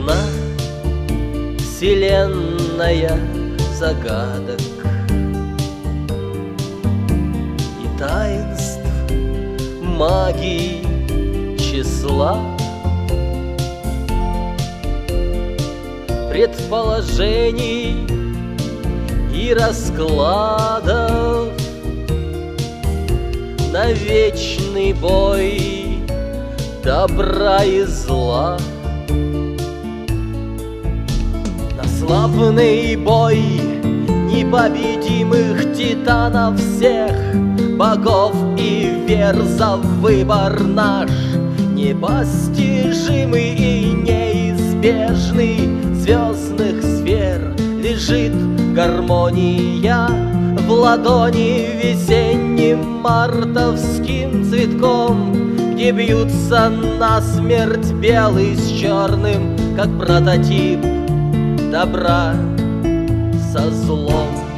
Полна вселенная загадок и таинств, магии числа, предположений и раскладов на вечный бой добра и зла. На славный бой непобедимых титанов всех богов и вер за выбор наш, непостижимый и неизбежный звездных сфер. Лежит гармония в ладони весенним мартовским цветком, где бьются насмерть белый с черным, как прототип добра со злом.